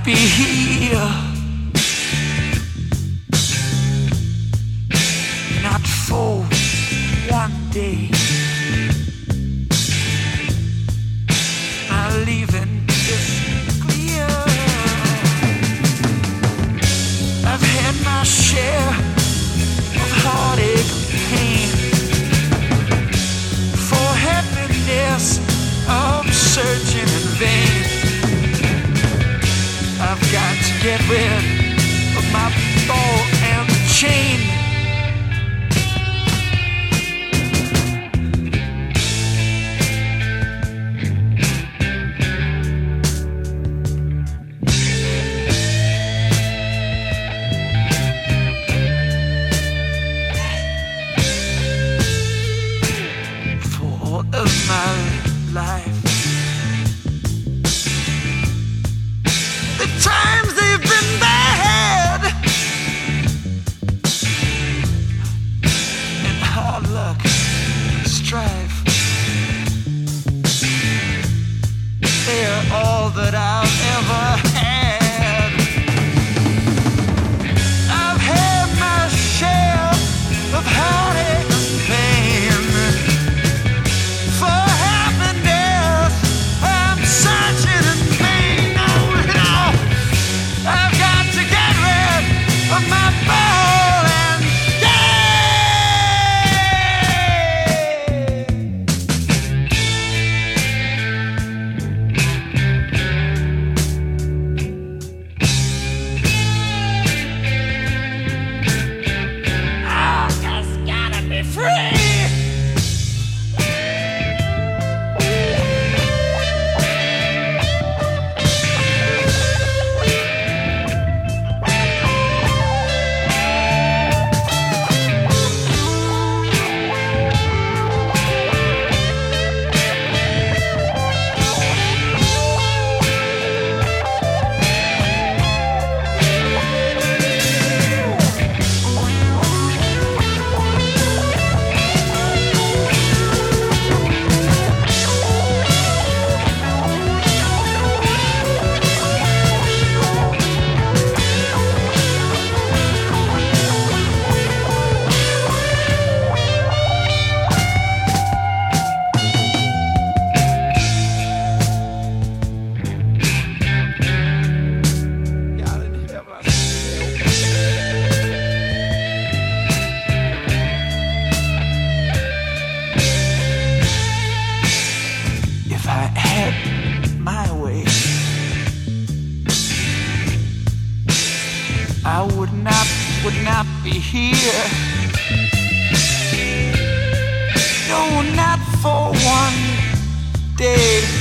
be here, not for one day. My leaving is clear. I've had my share of heartache and pain. For happiness I'm searching in vain. I've got to get rid of my ball and chain. For all of my life, the times they've been bad, and hard luck, strife, they're all that I've ever had. I've had my share of heartache and pain. For happiness I'm searching in vain. I've got to get rid of my ball and I just gotta be free. If I had my way, I would not be here. No, not for one day.